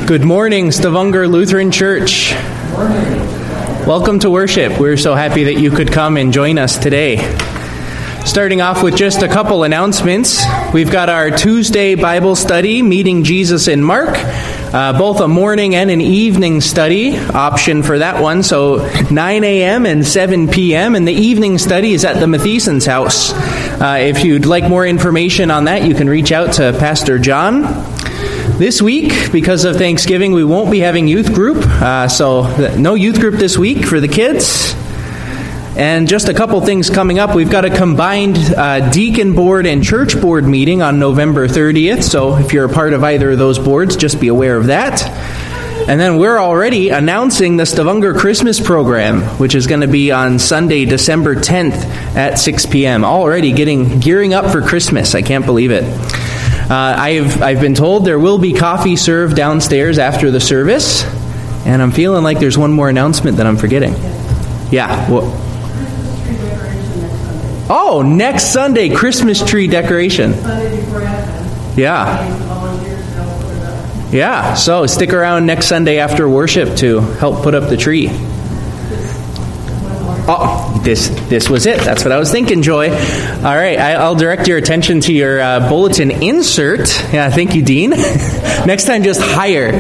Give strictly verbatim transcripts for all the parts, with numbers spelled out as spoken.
Good morning, Stavanger Lutheran Church. Good morning. Welcome to worship. We're so happy that you could come and join us today. Starting off with just a couple announcements. We've got our Tuesday Bible study, Meeting Jesus in Mark. Uh, both a morning and an evening study option for that one. So nine a.m. and seven p.m. And the evening study is at the Matheson's house. Uh, if you'd like more information on that, you can reach out to Pastor John. This week, because of Thanksgiving, we won't be having youth group. Uh, so no youth group this week for the kids. And just a couple things coming up. We've got a combined uh, deacon board and church board meeting on November thirtieth. So if you're a part of either of those boards, just be aware of that. And then we're already announcing the Stavanger Christmas program, which is going to be on Sunday, December tenth at six p.m. Already getting gearing up for Christmas. I can't believe it. Uh, I've I've been told there will be coffee served downstairs after the service. And I'm feeling like there's one more announcement that I'm forgetting. Yeah. Well, Oh, next Sunday, Christmas tree decoration. Sunday before Advent. Yeah. Volunteers to help put it up. Yeah, so stick around next Sunday after worship to help put up the tree. Oh, this this was it. That's what I was thinking, Joy. All right, I, I'll direct your attention to your uh, bulletin insert. Yeah, thank you, Dean. Next time, just hire.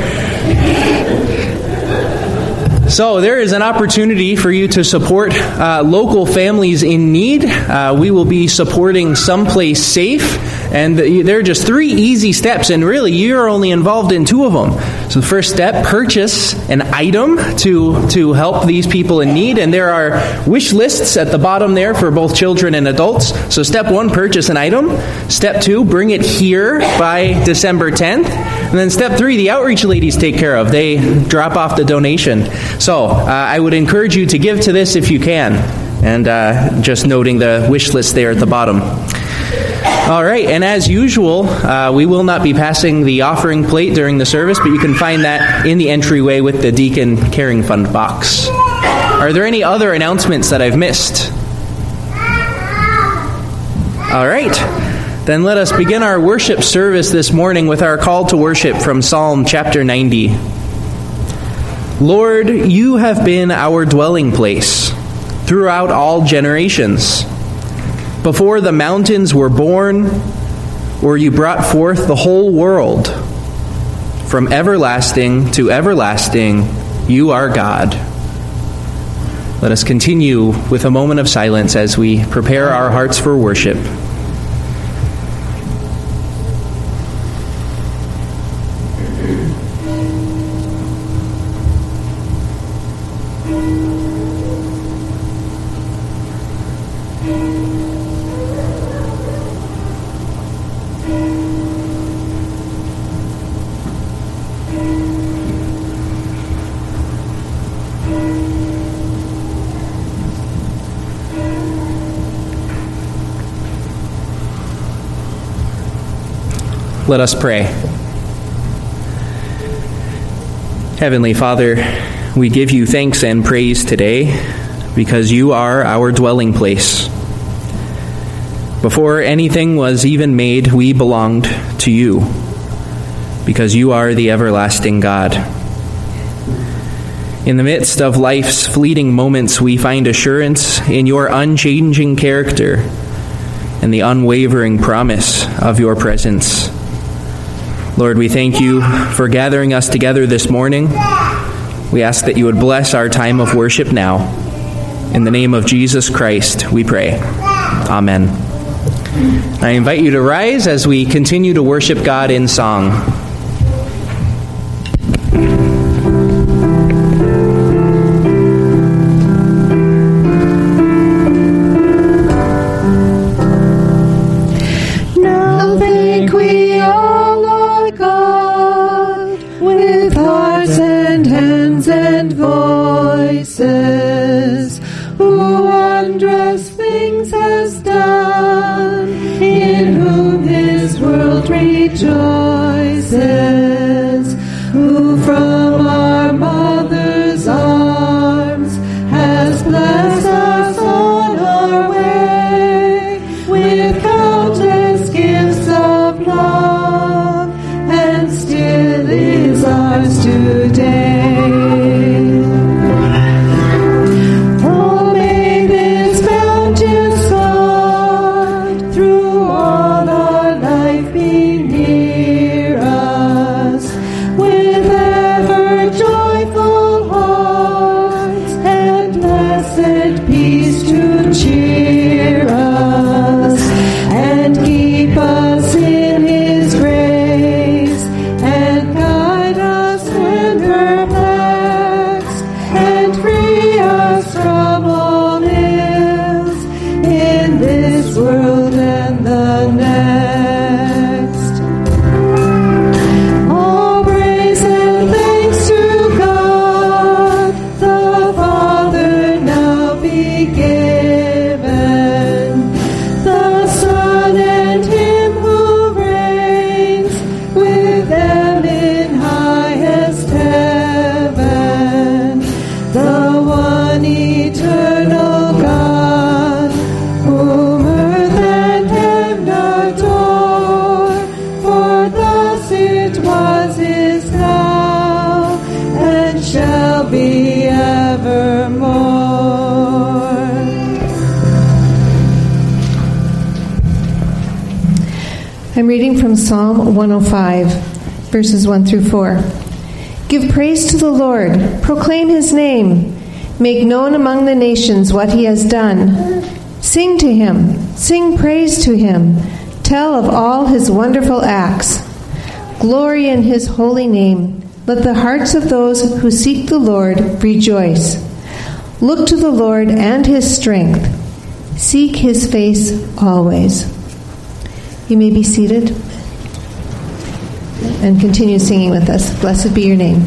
So there is an opportunity for you to support uh, local families in need. Uh, we will be supporting Someplace Safe, and there are just three easy steps, and really you're only involved in two of them. So the first step, purchase an item to to help these people in need, and there are wish lists at the bottom there for both children and adults. So step one, purchase an item. Step two, bring it here by December tenth. And then step three, the outreach ladies take care of. They drop off the donation. So uh, I would encourage you to give to this if you can. And uh, just noting the wish list there at the bottom. All right, and as usual, uh, we will not be passing the offering plate during the service, but you can find that in the entryway with the Deacon Caring Fund box. Are there any other announcements that I've missed? All right. Then let us begin our worship service this morning with our call to worship from Psalm chapter ninety. Lord, you have been our dwelling place throughout all generations. Before the mountains were born, or you brought forth the whole world, from everlasting to everlasting, you are God. Let us continue with a moment of silence as we prepare our hearts for worship. Let us pray. Heavenly Father, we give you thanks and praise today because you are our dwelling place. Before anything was even made, we belonged to you because you are the everlasting God. In the midst of life's fleeting moments, we find assurance in your unchanging character and the unwavering promise of your presence. Lord, we thank you for gathering us together this morning. We ask that you would bless our time of worship now. In the name of Jesus Christ, we pray. Amen. I invite you to rise as we continue to worship God in song. Rejoices, who from our mother's arms has blessed us on our way with countless gifts of love, and still is ours to I'm reading from Psalm one oh five, verses one through four. Give praise to the Lord, proclaim his name, make known among the nations what he has done. Sing to him, sing praise to him, tell of all his wonderful acts. Glory in his holy name. Let the hearts of those who seek the Lord rejoice. Look to the Lord and his strength. Seek his face always. You may be seated and continue singing with us. Blessed be your name.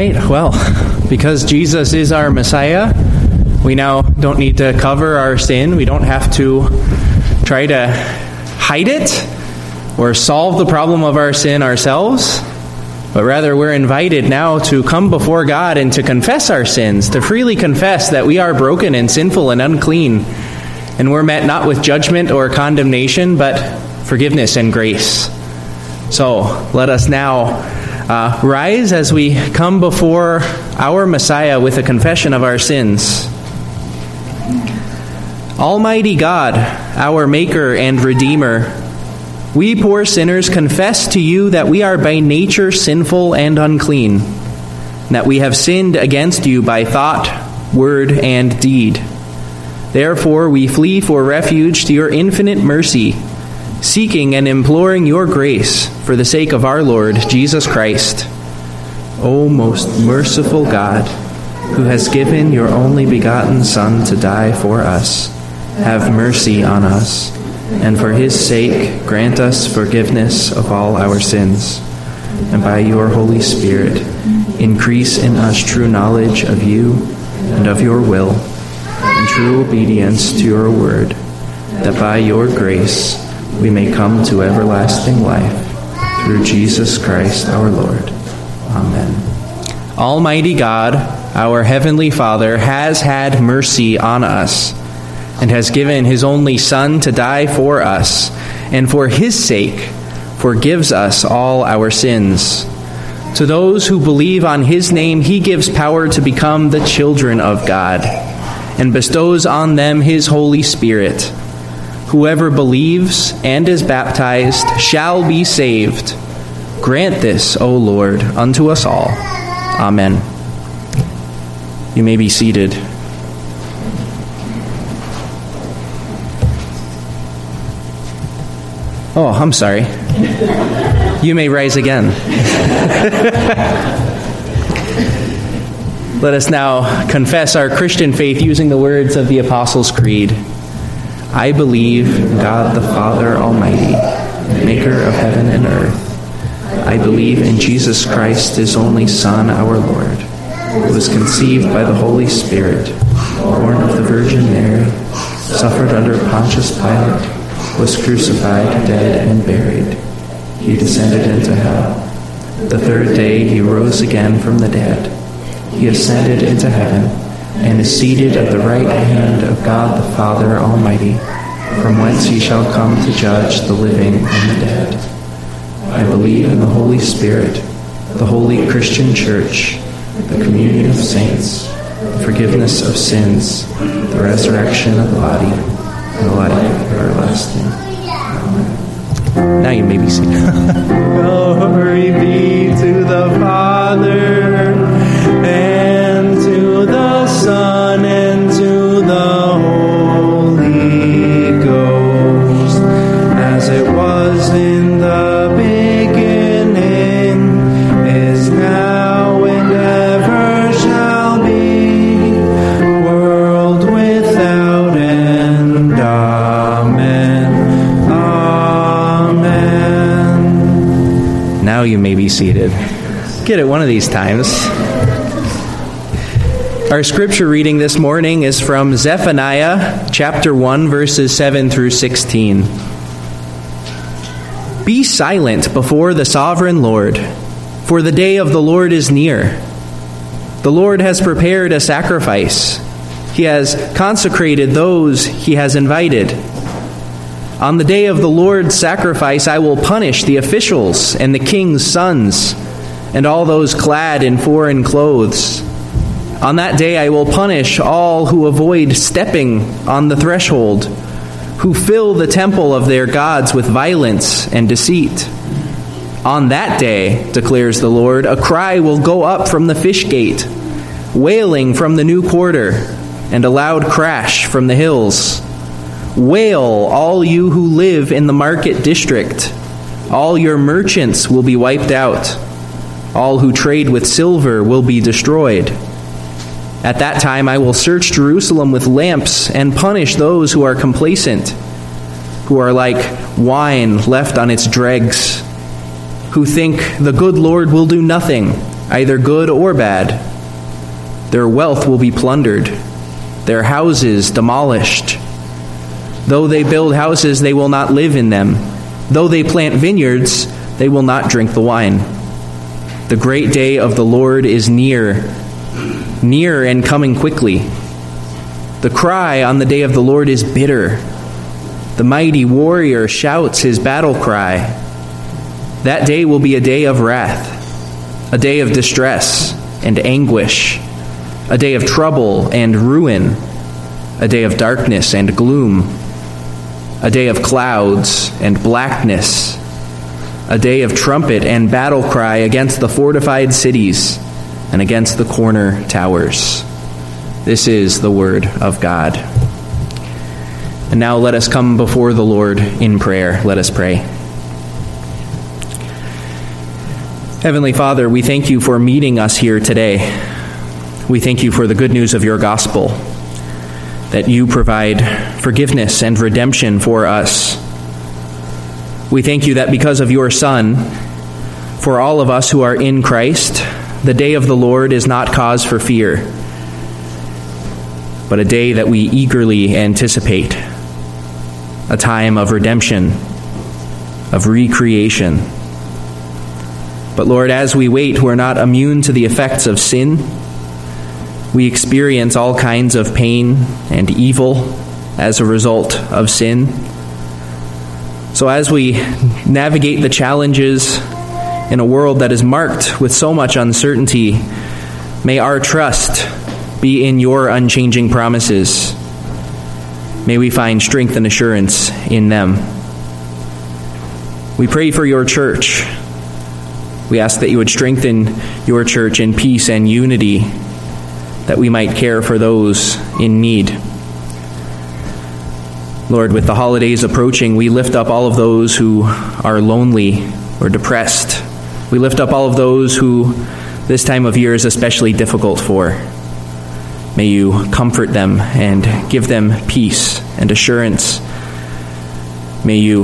right, well, because Jesus is our Messiah, we now don't need to cover our sin. We don't have to try to hide it or solve the problem of our sin ourselves, but rather we're invited now to come before God and to confess our sins, to freely confess that we are broken and sinful and unclean, and we're met not with judgment or condemnation, but forgiveness and grace. So let us now Uh, rise as we come before our Messiah with a confession of our sins. Almighty God, our Maker and Redeemer, we poor sinners confess to you that we are by nature sinful and unclean, that we have sinned against you by thought, word, and deed. Therefore we flee for refuge to your infinite mercy, seeking and imploring your grace for the sake of our Lord Jesus Christ. O most merciful God, who has given your only begotten Son to die for us, have mercy on us, and for his sake grant us forgiveness of all our sins, and by your Holy Spirit increase in us true knowledge of you and of your will, and true obedience to your word, that by your grace we may come to everlasting life, through Jesus Christ our Lord. Amen. Almighty God, our Heavenly Father, has had mercy on us, and has given his only Son to die for us, and for his sake forgives us all our sins. To those who believe on his name, he gives power to become the children of God, and bestows on them his Holy Spirit. Whoever believes and is baptized shall be saved. Grant this, O Lord, unto us all. Amen. You may be seated. Oh, I'm sorry. You may rise again. Let us now confess our Christian faith using the words of the Apostles' Creed. I believe in God the Father Almighty, maker of heaven and earth. I believe in Jesus Christ, his only Son, our Lord, who was conceived by the Holy Spirit, born of the Virgin Mary, suffered under Pontius Pilate, was crucified, dead, and buried. He descended into hell. The third day he rose again from the dead. He ascended into heaven, and is seated at the right hand of God the Father Almighty, from whence he shall come to judge the living and the dead. I believe in the Holy Spirit, the holy Christian Church, the communion of saints, the forgiveness of sins, the resurrection of the body, and the life everlasting. Amen. Now you may be seated. Glory be to the Father, and to the Son, and to the Holy Ghost, as it was in the beginning, is now, and ever shall be, world without end. Amen. Amen. Now you may be seated. Get it one of these times. Our scripture reading this morning is from Zephaniah chapter one, verses seven through sixteen. Be silent before the sovereign Lord, for the day of the Lord is near. The Lord has prepared a sacrifice. He has consecrated those he has invited. On the day of the Lord's sacrifice, I will punish the officials and the king's sons, and all those clad in foreign clothes. On that day I will punish all who avoid stepping on the threshold, who fill the temple of their gods with violence and deceit. On that day, declares the Lord, a cry will go up from the fish gate, wailing from the new quarter, and a loud crash from the hills. Wail, all you who live in the market district. All your merchants will be wiped out. All who trade with silver will be destroyed. At that time I will search Jerusalem with lamps and punish those who are complacent, who are like wine left on its dregs, who think the good Lord will do nothing, either good or bad. Their wealth will be plundered, their houses demolished. Though they build houses, they will not live in them. Though they plant vineyards, they will not drink the wine. The great day of the Lord is near, near and coming quickly. The cry on the day of the Lord is bitter. The mighty warrior shouts his battle cry. That day will be a day of wrath, a day of distress and anguish, a day of trouble and ruin, a day of darkness and gloom, a day of clouds and blackness, a day of trumpet and battle cry against the fortified cities and against the corner towers. This is the word of God. And now let us come before the Lord in prayer. Let us pray. Heavenly Father, we thank you for meeting us here today. We thank you for the good news of your gospel, that you provide forgiveness and redemption for us. We thank you that because of your Son, for all of us who are in Christ, the day of the Lord is not cause for fear, but a day that we eagerly anticipate, a time of redemption, of recreation. But Lord, as we wait, we're not immune to the effects of sin. We experience all kinds of pain and evil as a result of sin. So as we navigate the challenges in a world that is marked with so much uncertainty, may our trust be in your unchanging promises. May we find strength and assurance in them. We pray for your church. We ask that you would strengthen your church in peace and unity, that we might care for those in need. Lord, with the holidays approaching, we lift up all of those who are lonely or depressed. We lift up all of those who this time of year is especially difficult for. May you comfort them and give them peace and assurance. May you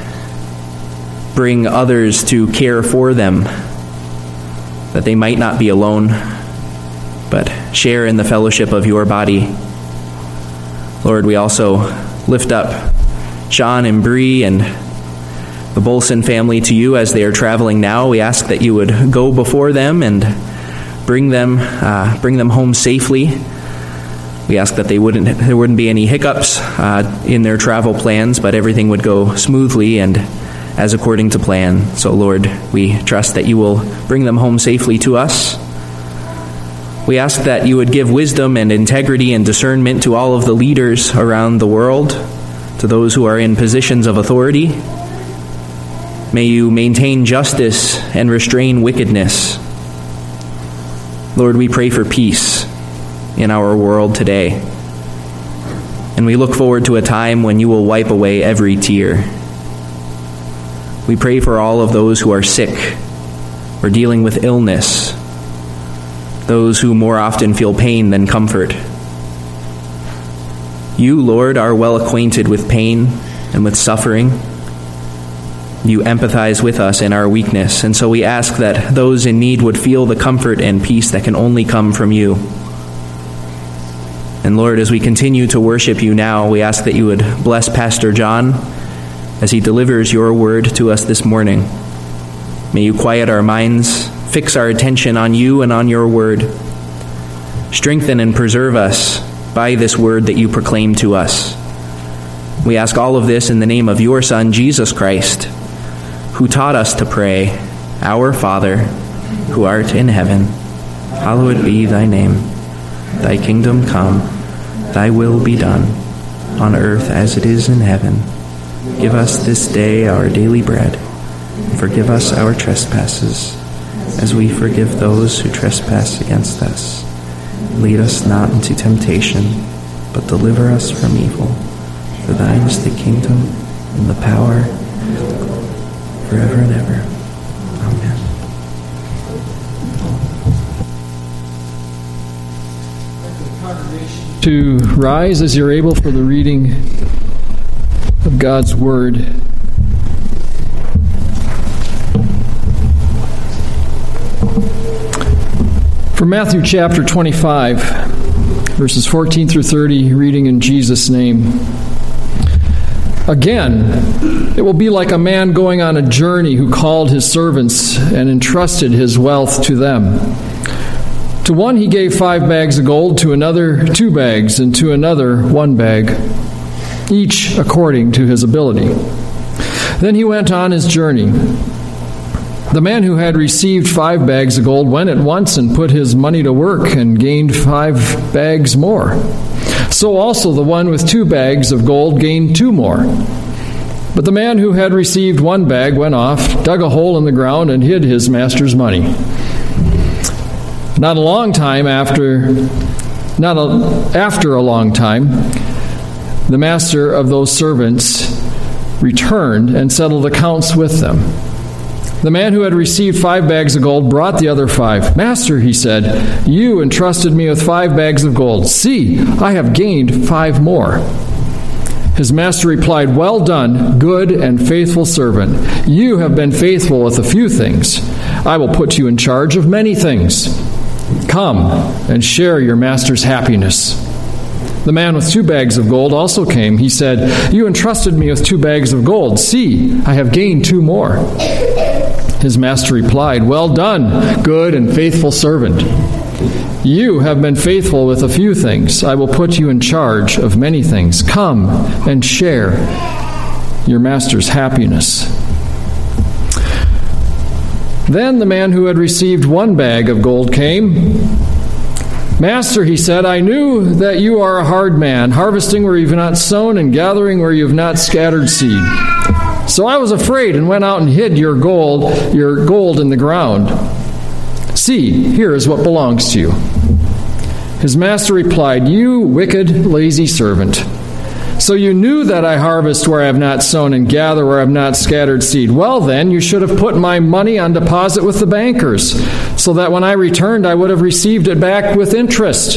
bring others to care for them, that they might not be alone, but share in the fellowship of your body. Lord, we also lift up Sean and Bree and the Bolson family to you as they are traveling now. We ask that you would go before them and bring them uh, bring them home safely. We ask that they wouldn't there wouldn't be any hiccups uh, in their travel plans, but everything would go smoothly and as according to plan. So, Lord, we trust that you will bring them home safely to us. We ask that you would give wisdom and integrity and discernment to all of the leaders around the world, to those who are in positions of authority. May you maintain justice and restrain wickedness. Lord, we pray for peace in our world today. And we look forward to a time when you will wipe away every tear. We pray for all of those who are sick or dealing with illness, those who more often feel pain than comfort. You, Lord, are well acquainted with pain and with suffering. You empathize with us in our weakness, and so we ask that those in need would feel the comfort and peace that can only come from you. And Lord, as we continue to worship you now, we ask that you would bless Pastor John as he delivers your word to us this morning. May you quiet our minds, fix our attention on you and on your word. Strengthen and preserve us by this word that you proclaim to us. We ask all of this in the name of your Son, Jesus Christ, who taught us to pray, Our Father, who art in heaven, hallowed be thy name. Thy kingdom come, thy will be done, on earth as it is in heaven. Give us this day our daily bread, and forgive us our trespasses, as we forgive those who trespass against us. Lead us not into temptation, but deliver us from evil. For thine is the kingdom, and the power, forever and ever. Amen. To rise as you're able for the reading of God's Word. From Matthew chapter twenty-five, verses fourteen through thirty, reading in Jesus' name. Again, it will be like a man going on a journey who called his servants and entrusted his wealth to them. To one he gave five bags of gold, to another two bags, and to another one bag, each according to his ability. Then he went on his journey. The man who had received five bags of gold went at once and put his money to work and gained five bags more. So also the one with two bags of gold gained two more. But the man who had received one bag went off, dug a hole in the ground, and hid his master's money. Not a long time after, not a, after a long time, the master of those servants returned and settled accounts with them. The man who had received five bags of gold brought the other five. Master, he said, you entrusted me with five bags of gold. See, I have gained five more. His master replied, well done, good and faithful servant. You have been faithful with a few things. I will put you in charge of many things. Come and share your master's happiness. The man with two bags of gold also came. He said, you entrusted me with two bags of gold. See, I have gained two more. His master replied, well done, good and faithful servant. You have been faithful with a few things. I will put you in charge of many things. Come and share your master's happiness. Then the man who had received one bag of gold came. Master, he said, I knew that you are a hard man, harvesting where you have not sown and gathering where you have not scattered seed. So I was afraid and went out and hid your gold, your gold in the ground. See, here is what belongs to you. His master replied, you wicked, lazy servant. So you knew that I harvest where I have not sown and gather where I have not scattered seed. Well then, you should have put my money on deposit with the bankers, so that when I returned I would have received it back with interest.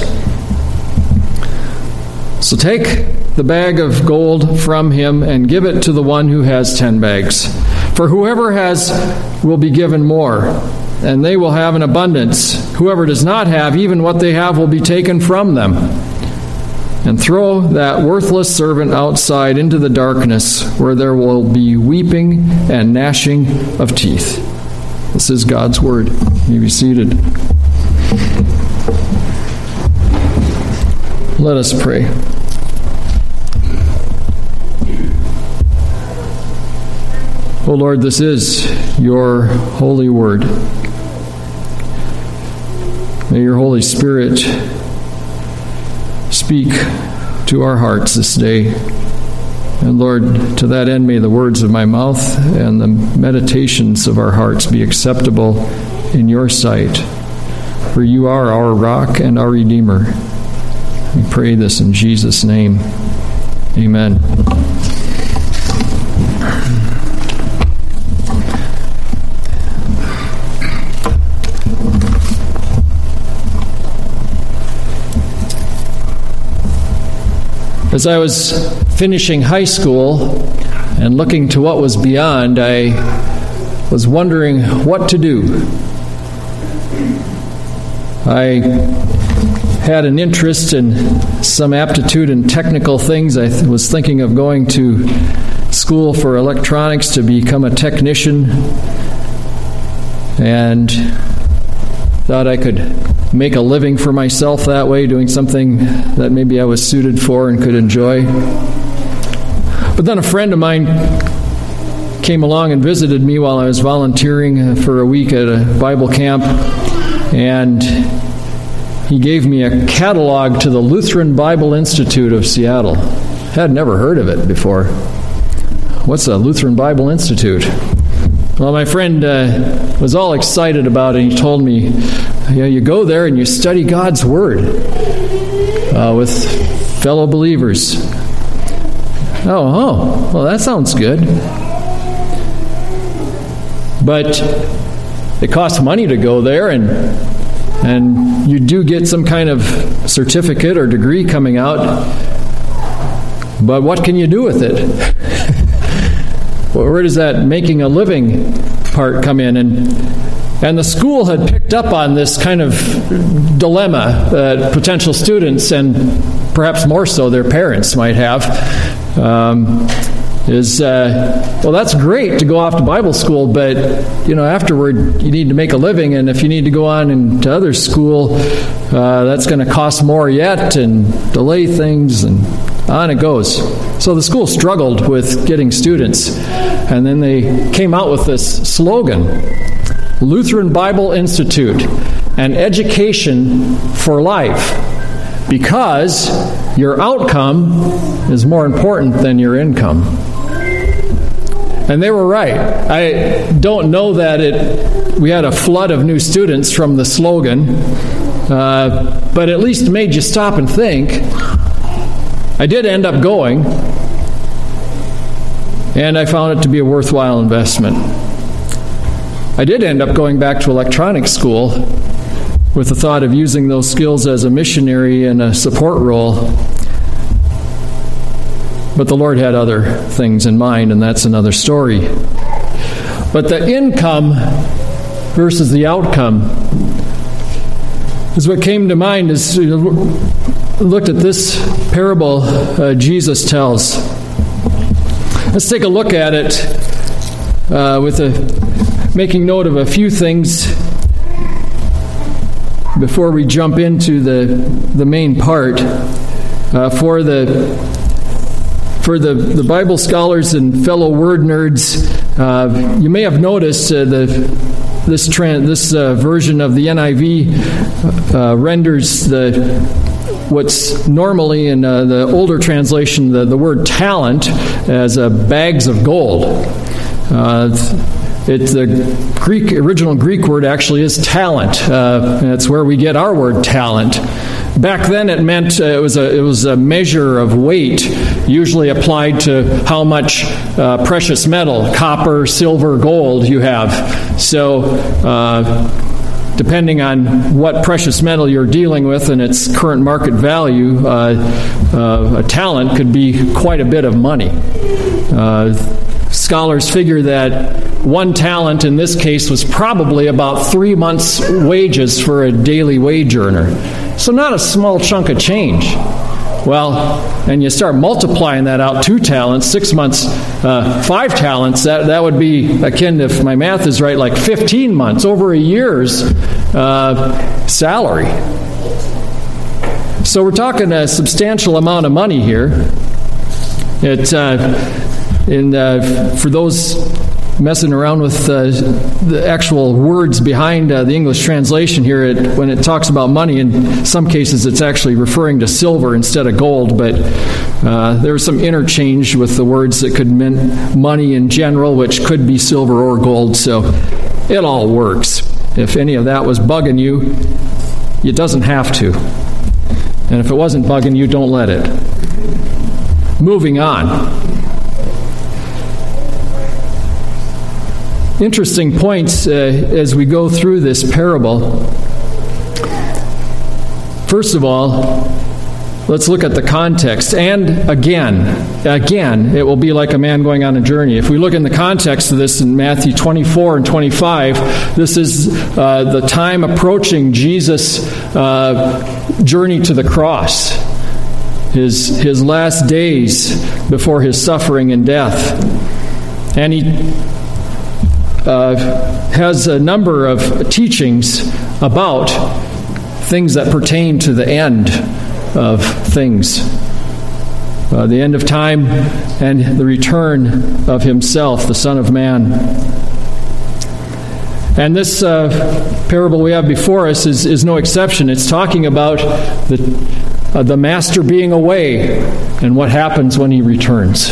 So take the bag of gold from him and give it to the one who has ten bags. For whoever has will be given more, and they will have an abundance. Whoever does not have, even what they have will be taken from them. And throw that worthless servant outside into the darkness, where there will be weeping and gnashing of teeth. This is God's word. You may be seated. Let us pray. O Lord, this is your holy word. May your Holy Spirit speak to our hearts this day. And Lord, to that end, may the words of my mouth and the meditations of our hearts be acceptable in your sight. For you are our rock and our Redeemer. We pray this in Jesus' name. Amen. As I was finishing high school and looking to what was beyond, I was wondering what to do. I had an interest in some aptitude in technical things. I th- was thinking of going to school for electronics to become a technician, and thought I could make a living for myself that way, doing something that maybe I was suited for and could enjoy. But then a friend of mine came along and visited me while I was volunteering for a week at a Bible camp, and he gave me a catalog to the Lutheran Bible Institute of Seattle. I had never heard of it before. What's a Lutheran Bible Institute? Well, my friend uh, was all excited about it. He told me, you know, you go there and you study God's Word uh, with fellow believers. Oh, oh, well, that sounds good. But it costs money to go there, and and you do get some kind of certificate or degree coming out. But what can you do with it? Where does that making a living part come in? And And the school had picked up on this kind of dilemma that potential students, and perhaps more so their parents, might have. Um, is, uh, well, that's great to go off to Bible school, but, you know, afterward you need to make a living, and if you need to go on into other school, uh, that's going to cost more yet and delay things, and on it goes. So the school struggled with getting students, and then they came out with this slogan, Lutheran Bible Institute, an education for life, because your outcome is more important than your income. And they were right. I don't know that it. We had a flood of new students from the slogan, uh, but at least it made you stop and think. I did end up going, and I found it to be a worthwhile investment. I did end up going back to electronics school with the thought of using those skills as a missionary in a support role. But the Lord had other things in mind, and that's another story. But the income versus the outcome is what came to mind as we looked at this parable uh, Jesus tells. Let's take a look at it uh, with a making note of a few things before we jump into the the main part. Uh, for the For the, the Bible scholars and fellow word nerds, uh, you may have noticed uh, the this trend, this uh, version of the N I V uh, renders the what's normally in uh, the older translation the, the word talent as uh, bags of gold. Uh, It's the Greek original Greek word actually is talent. Uh, that's where we get our word talent. Back then, it meant uh, it was a it was a measure of weight, usually applied to how much uh, precious metal, copper, silver, gold you have. So, uh, depending on what precious metal you're dealing with and its current market value, uh, uh, a talent could be quite a bit of money. Uh, Scholars figure that one talent in this case was probably about three months' wages for a daily wage earner. So not a small chunk of change. Well, and you start multiplying that out, two talents, six months, uh, five talents, that, that would be akin, if my math is right, like fifteen months, over a year's uh, salary. So we're talking a substantial amount of money here. It... Uh, And uh, for those messing around with uh, the actual words behind uh, the English translation here, it, when it talks about money, in some cases it's actually referring to silver instead of gold, but uh, there was some interchange with the words that could mean money in general, which could be silver or gold, so it all works. If any of that was bugging you, it doesn't have to. And if it wasn't bugging you, don't let it. Moving on. Interesting points uh, as we go through this parable. First of all, let's look at the context. And again, again, it will be like a man going on a journey. If we look in the context of this in Matthew twenty-four and twenty-five, this is uh, the time approaching Jesus' uh, journey to the cross, his his last days before his suffering and death. And he Uh, has a number of teachings about things that pertain to the end of things, uh, the end of time and the return of himself, the Son of Man. And this uh, parable we have before us is, is no exception. It's talking about the, uh, the master being away and what happens when he returns.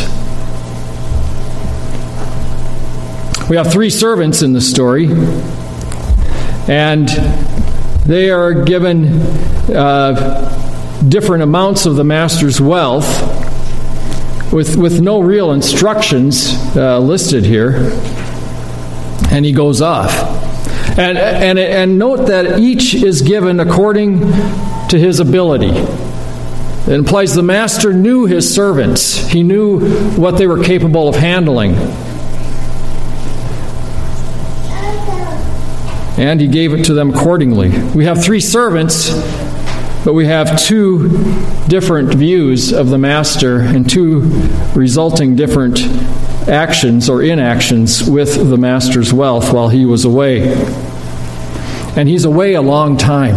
We have three servants in the story, and they are given uh, different amounts of the master's wealth with, with no real instructions uh, listed here, and he goes off. And, and, and note that each is given according to his ability. It implies the master knew his servants. He knew what they were capable of handling. and he gave it to them accordingly. We have three servants, but we have two different views of the master and two resulting different actions or inactions with the master's wealth while he was away. And he's away a long time.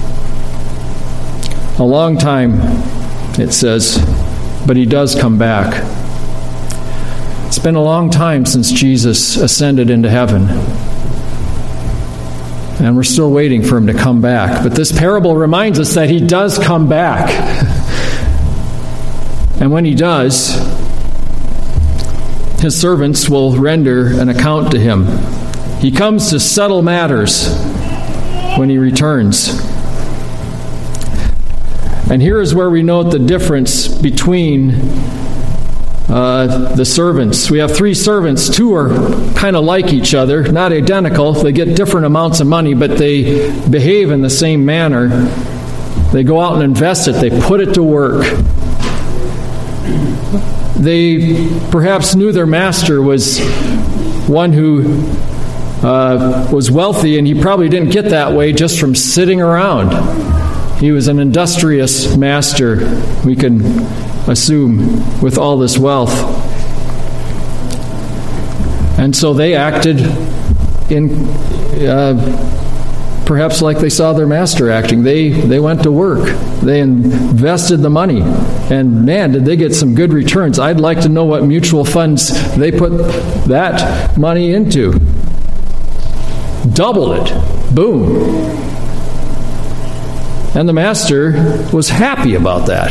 A long time, it says, but he does come back. It's been a long time since Jesus ascended into heaven. And we're still waiting for him to come back. But this parable reminds us that he does come back. And when he does, his servants will render an account to him. He comes to settle matters when he returns. And here is where we note the difference between uh, the servants. We have three servants. Two are kind of like each other, not identical. They get different amounts of money, but they behave in the same manner. They go out and invest it. They put it to work. They perhaps knew their master was one who uh, was wealthy, and he probably didn't get that way just from sitting around. He was an industrious master, we can assume, with all this wealth. And so they acted in uh, perhaps like they saw their master acting. They they went to work. They invested the money. And man, did they get some good returns. I'd like to know what mutual funds they put that money into. Doubled it. Boom. And the master was happy about that.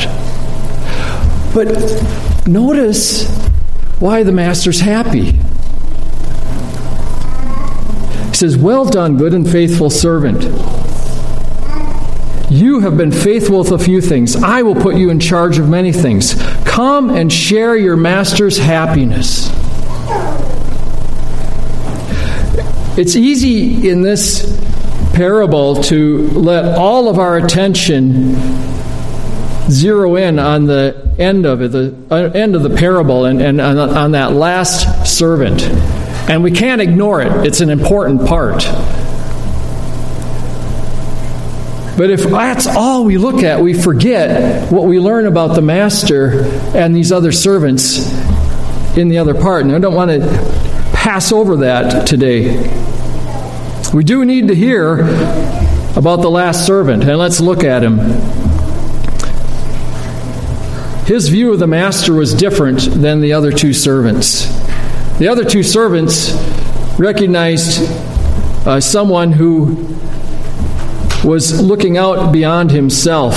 But notice why the master's happy. He says, "Well done, good and faithful servant. You have been faithful with a few things. I will put you in charge of many things. Come and share your master's happiness." It's easy in this parable to let all of our attention zero in on the end of it, the end of the parable, and, and on, on that last servant. And we can't ignore it. It's an important part. But if that's all we look at, we forget what we learn about the master and these other servants in the other part. And I don't want to pass over that today. We do need to hear about the last servant, and let's look at him. His view of the master was different than the other two servants. The other two servants recognized uh, someone who was looking out beyond himself,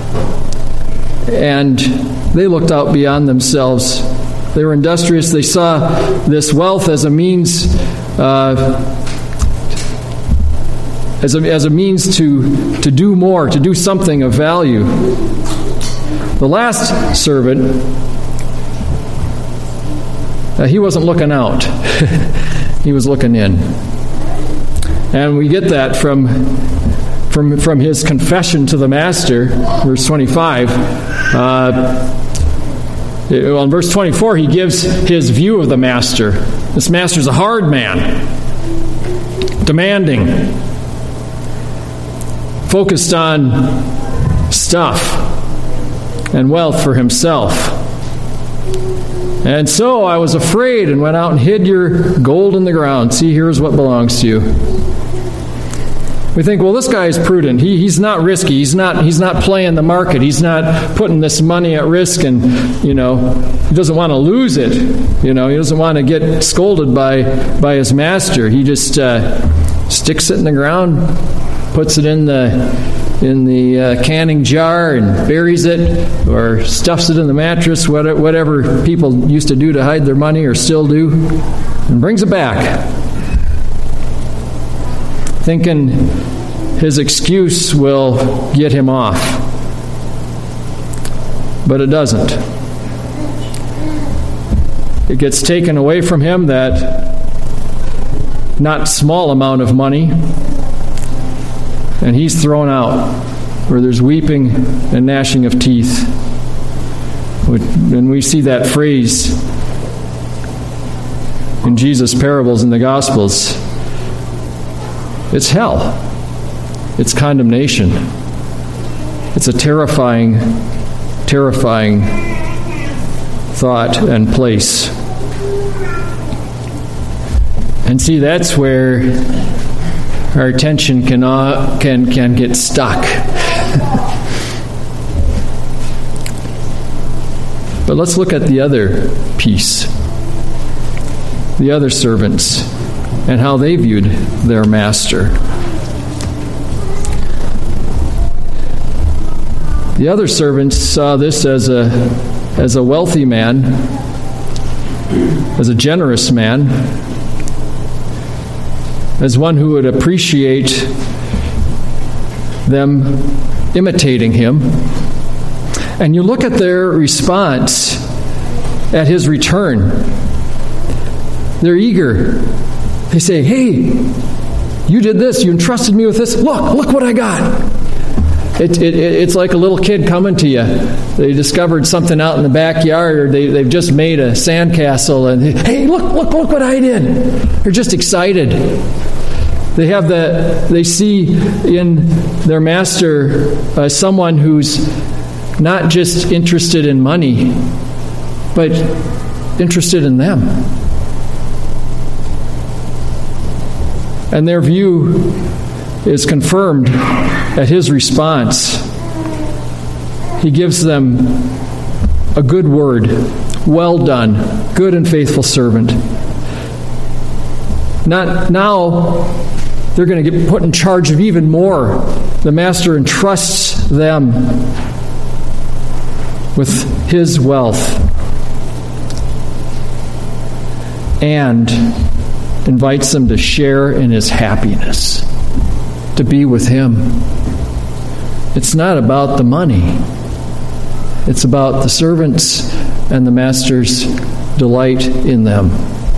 and they looked out beyond themselves. They were industrious. They saw this wealth as a means uh, As a, as a means to, to do more, to do something of value. The last servant, uh, he wasn't looking out. He was looking in. And we get that from, from, from his confession to the master, verse twenty-five. Uh, well, in verse twenty-four, he gives his view of the master. This master's a hard man, demanding, focused on stuff and wealth for himself. And so I was afraid and went out and hid your gold in the ground. See, here's what belongs to you. We think, well, this guy is prudent. He, he's not risky. He's not, he's not playing the market. He's not putting this money at risk, and, you know, he doesn't want to lose it. You know, he doesn't want to get scolded by, by his master. He just uh, sticks it in the ground, puts it in the in the uh, canning jar and buries it, or stuffs it in the mattress, whatever, whatever people used to do to hide their money or still do, and brings it back, thinking his excuse will get him off. But it doesn't. It gets taken away from him, that not small amount of money, and he's thrown out where there's weeping and gnashing of teeth. And we see that phrase in Jesus' parables in the Gospels. It's hell. It's condemnation. It's a terrifying, terrifying thought and place. And see, that's where our attention can uh, can can get stuck. But let's look at the other piece, the other servants, and how they viewed their master. The other servants saw this as a as a wealthy man, as a generous man, as one who would appreciate them imitating him. And you look at their response at his return. They're eager. They say, "Hey, you did this. You entrusted me with this. Look, look what I got." It, it, it's like a little kid coming to you. They discovered something out in the backyard, or they, they've just made a sandcastle, and hey, look, look, look what I did. They're just excited. They have the, they see in their master uh, someone who's not just interested in money, but interested in them. And their view is confirmed at his response. He gives them a good word. Well done, good and faithful servant. Not now they're going to get put in charge of even more. The master entrusts them with his wealth and invites them to share in his happiness, to be with him. It's not about the money. It's about the servants and the master's delight in them.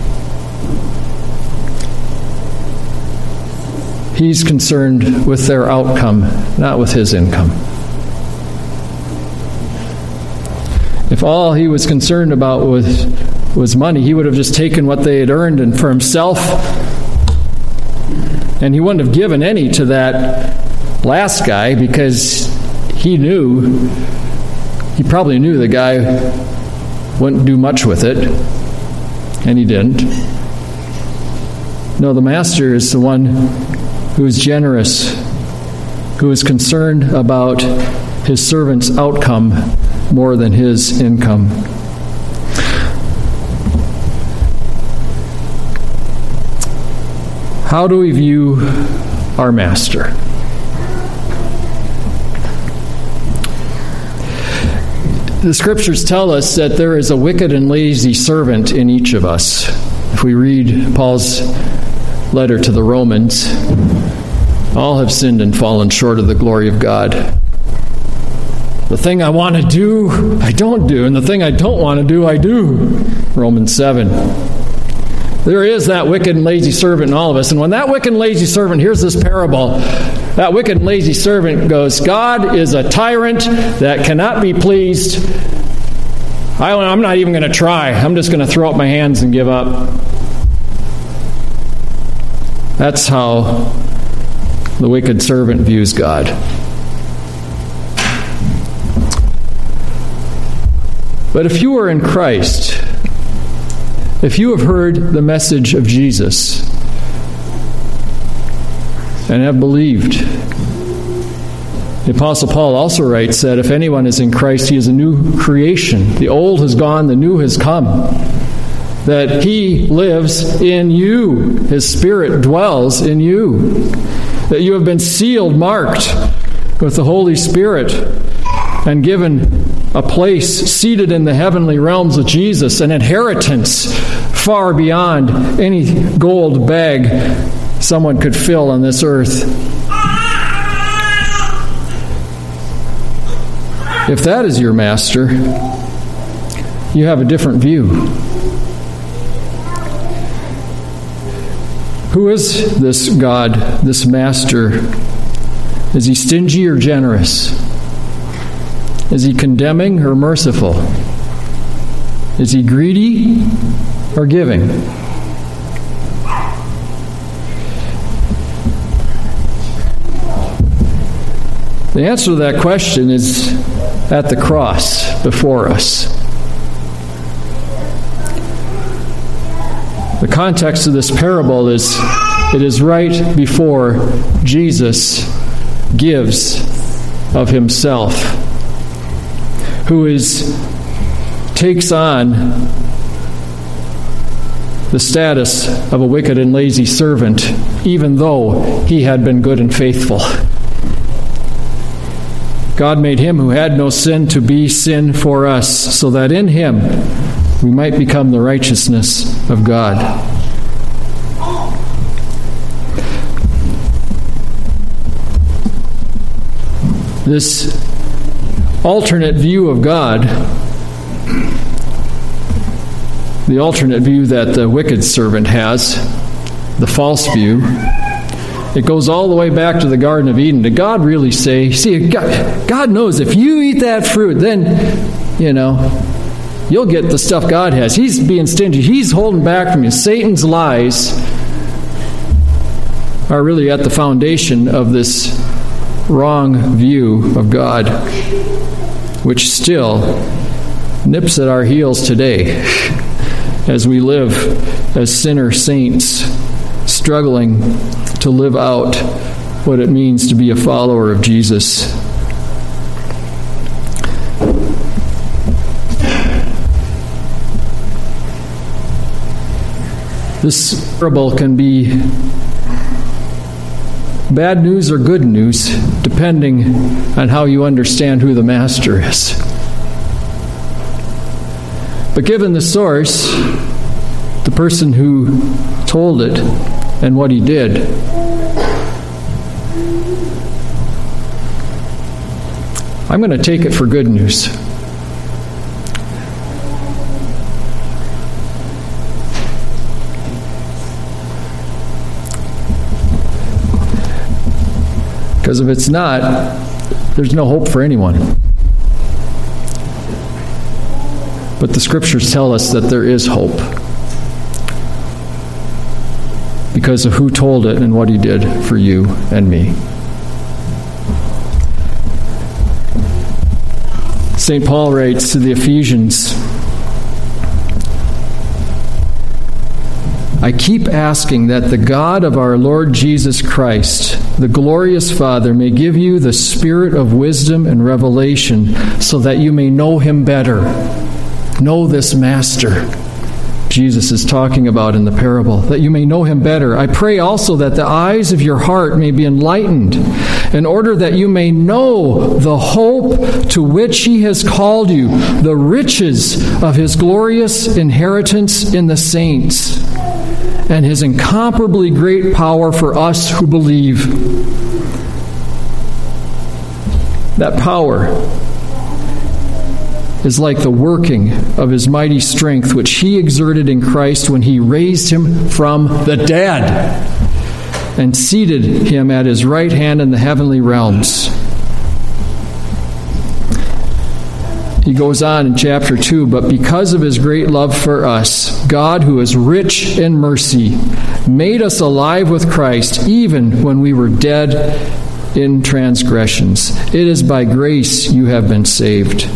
He's concerned with their outcome, not with his income. If all he was concerned about was, was money, he would have just taken what they had earned and for himself, and he wouldn't have given any to that last guy, because he knew, he probably knew the guy wouldn't do much with it, and he didn't. No, the master is the one who is generous, who is concerned about his servant's outcome more than his income. How do we view our master? The scriptures tell us that there is a wicked and lazy servant in each of us. If we read Paul's letter to the Romans, all have sinned and fallen short of the glory of God. The thing I want to do, I don't do, and the thing I don't want to do, I do. Romans seven. There is that wicked and lazy servant in all of us. And when that wicked and lazy servant hears this parable, that wicked and lazy servant goes, God is a tyrant that cannot be pleased. I, I'm not even going to try. I'm just going to throw up my hands and give up. That's how the wicked servant views God. But if you are in Christ, if you have heard the message of Jesus and have believed, the Apostle Paul also writes that if anyone is in Christ, he is a new creation. The old has gone, the new has come. That he lives in you. His Spirit dwells in you. That you have been sealed, marked with the Holy Spirit, and given a place seated in the heavenly realms of Jesus, an inheritance far beyond any gold bag someone could fill on this earth. If that is your master, you have a different view. Who is this God, this master? Is he stingy or generous? Is he condemning or merciful? Is he greedy or giving? The answer to that question is at the cross before us. The context of this parable is, it is right before Jesus gives of himself, who is takes on the status of a wicked and lazy servant, even though he had been good and faithful. God made him who had no sin to be sin for us, so that in him we might become the righteousness of God. This alternate view of God, the alternate view that the wicked servant has, the false view, it goes all the way back to the Garden of Eden. Did God really say, see, God, God knows if you eat that fruit, then, you know, you'll get the stuff God has. He's being stingy. He's holding back from you. Satan's lies are really at the foundation of this wrong view of God, which still nips at our heels today as we live as sinner saints, struggling to live out what it means to be a follower of Jesus. This parable can be bad news or good news, depending on how you understand who the master is. But given the source, the person who told it, and what he did, I'm going to take it for good news. Because if it's not, there's no hope for anyone. But the Scriptures tell us that there is hope, because of who told it and what he did for you and me. Saint Paul writes to the Ephesians, I keep asking that the God of our Lord Jesus Christ, the glorious Father, may give you the spirit of wisdom and revelation so that you may know him better. Know this Master Jesus is talking about in the parable, that you may know him better. I pray also that the eyes of your heart may be enlightened, in order that you may know the hope to which he has called you, the riches of his glorious inheritance in the saints, and his incomparably great power for us who believe. That power is like the working of his mighty strength, which he exerted in Christ when he raised him from the dead and seated him at his right hand in the heavenly realms. He goes on in chapter two, but because of his great love for us, God, who is rich in mercy, made us alive with Christ even when we were dead in transgressions. It is by grace you have been saved.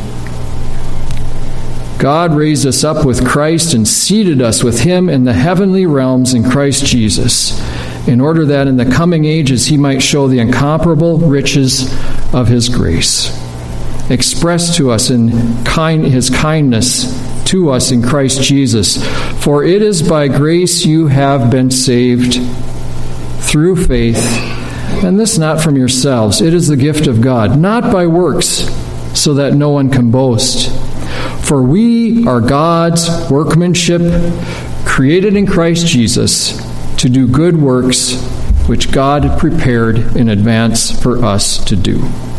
God raised us up with Christ and seated us with him in the heavenly realms in Christ Jesus, in order that in the coming ages he might show the incomparable riches of his grace, expressed to us in kind, his kindness to us in Christ Jesus. For it is by grace you have been saved through faith, and this not from yourselves. It is the gift of God, not by works, so that no one can boast. For we are God's workmanship, created in Christ Jesus to do good works, which God had prepared in advance for us to do.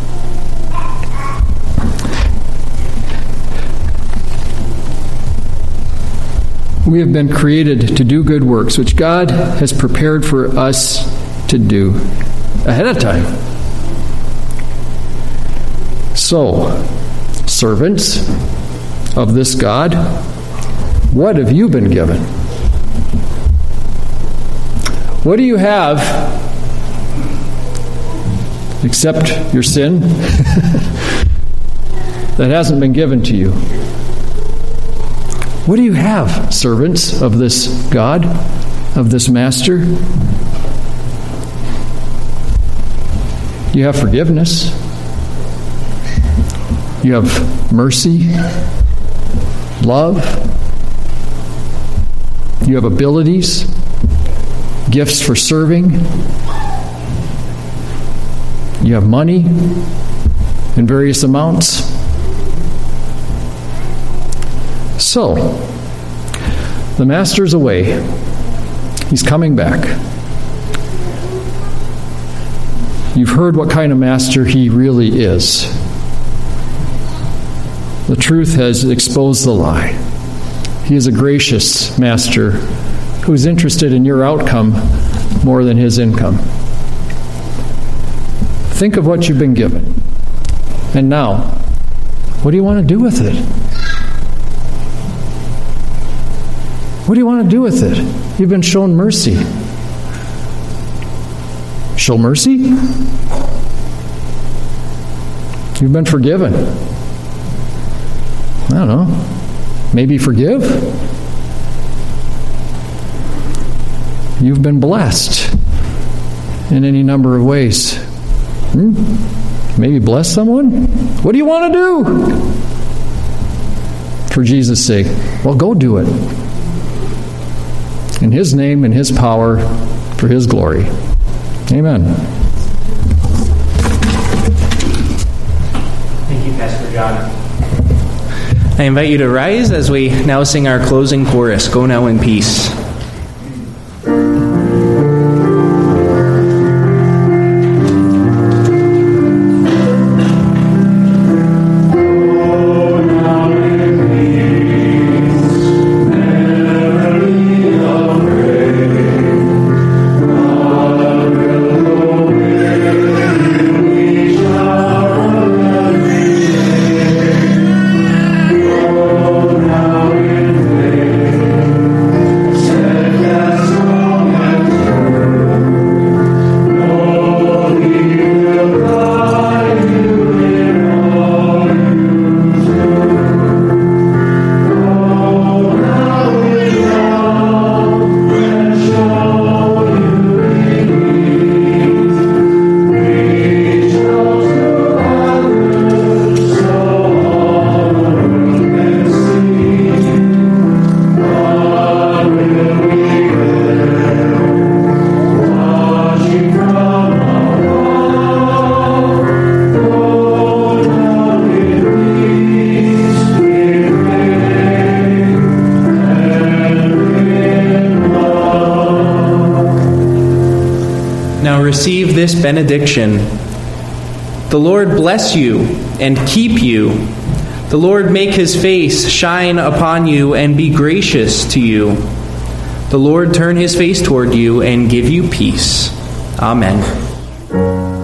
We have been created to do good works, which God has prepared for us to do ahead of time. So, servants of this God, what have you been given? What do you have except your sin that hasn't been given to you. What do you have, servants of this God, of this Master? You have forgiveness. You have mercy, love. You have abilities, gifts for serving. You have money in various amounts. So, the Master's away. He's coming back. You've heard what kind of master he really is. The truth has exposed the lie. He is a gracious master who's interested in your outcome more than his income. Think of what you've been given. And now, what do you want to do with it? What do you want to do with it? You've been shown mercy. Show mercy? You've been forgiven. I don't know. Maybe forgive? You've been blessed in any number of ways. Hmm? Maybe bless someone? What do you want to do? For Jesus' sake. Well, go do it. In His name and His power, for His glory. Amen. Thank you, Pastor John. I invite you to rise as we now sing our closing chorus, Go Now in Peace. Receive this benediction. The Lord bless you and keep you. The Lord make His face shine upon you and be gracious to you. The Lord turn His face toward you and give you peace. Amen.